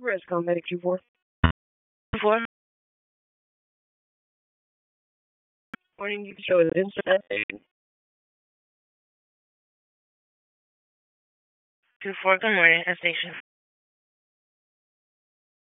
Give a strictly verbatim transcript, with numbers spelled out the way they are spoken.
Rescom Medic two four. Four. Morning, you can show it instant. Two four. Good morning, at station.